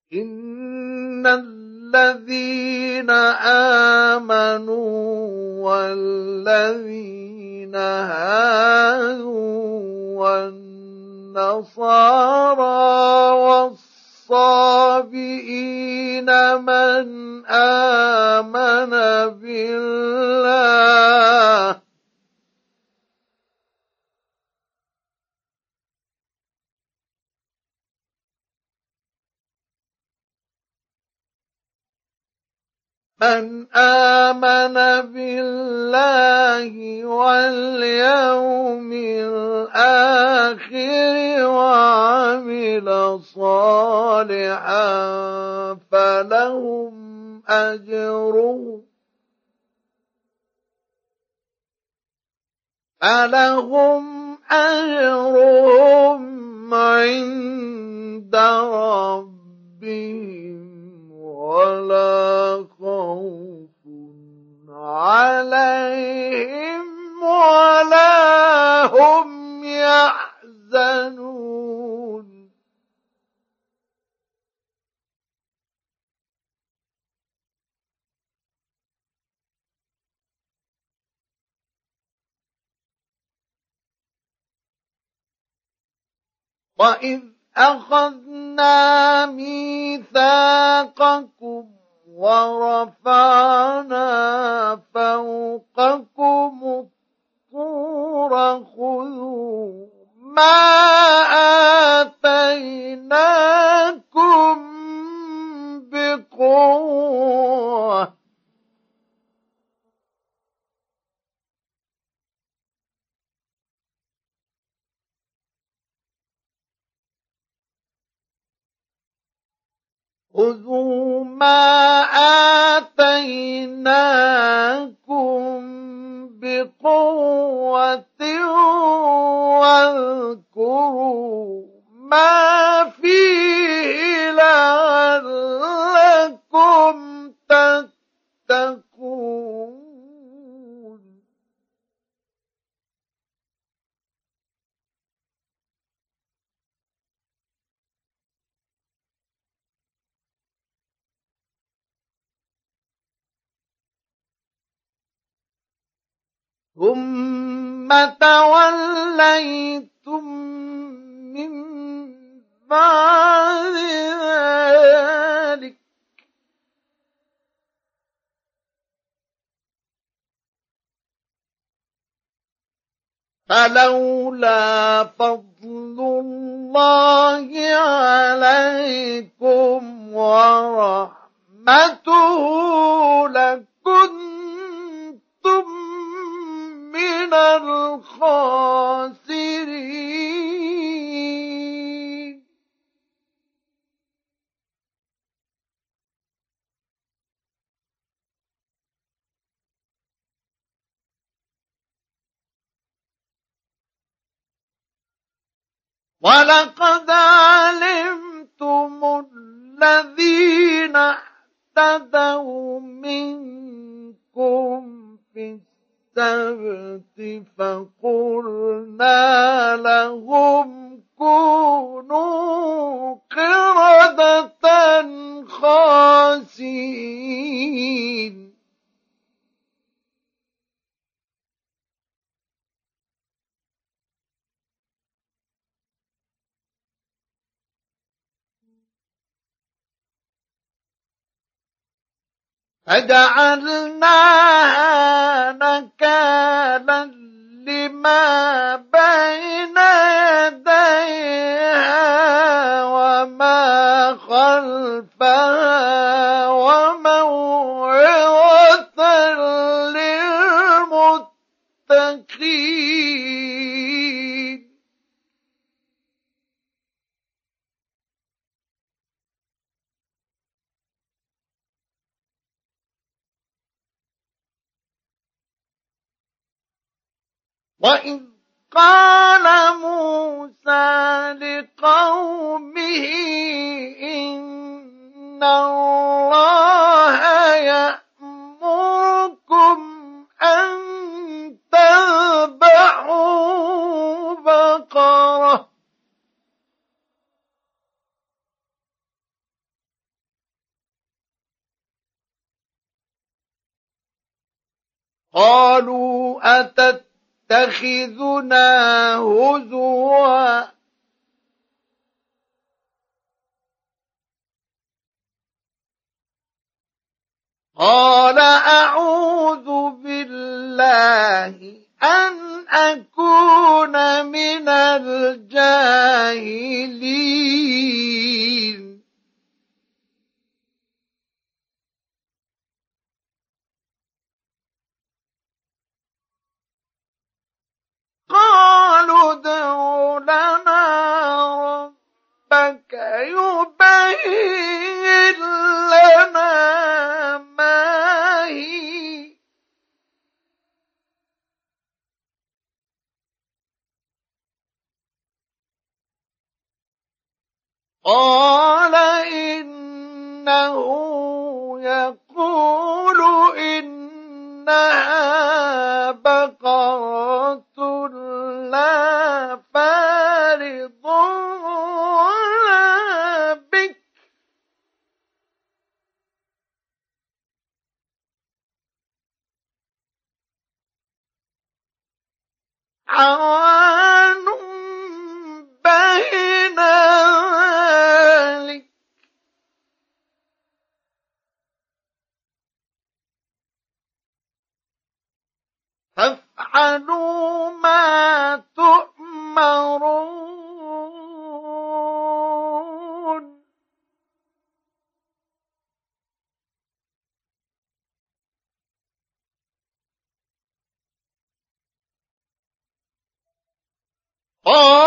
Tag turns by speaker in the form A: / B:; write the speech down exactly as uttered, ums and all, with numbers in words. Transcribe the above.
A: إن الذين آمنوا والذين هادوا والنصارى والصابئين من آمن بالله من آمن بالله واليوم الآخر وعمل صالحا فلهم أجرهم فلهم أجرهم عند ربهم ولا خوف عليهم ولا هم يحزنون وإذ أخذنا ميثاقكم ورفعنا فوقكم الطور خذوا ما آتيناكم بقوة خذوا ما آتيناكم بقوة واذكروا ما فيه لعلكم تتقون ثم توليتم من بعد ذلك فلولا فضل الله عليكم ورحمته لكنتم من الخاسرين ولقد علمتم الذين اعتدوا منكم في السبت فقلنا لهم كونوا قردة خاسئين فجعلناها نكالا لما بين يديها وما خلفها وموعظة للمتقين وإذ قال موسى لقومه إن الله يأمركم أن تذبحوا بقرة قالوا أتتخذنا هزوا قال أعوذ بالله أن أكون من الجاهلين قالوا ادع لنا ربك يبين لنا ما هي قال إنه يقول إنها بقرة لا فارض ولا بكر عوان بين ذلك فافعلوا ما تؤمرون قال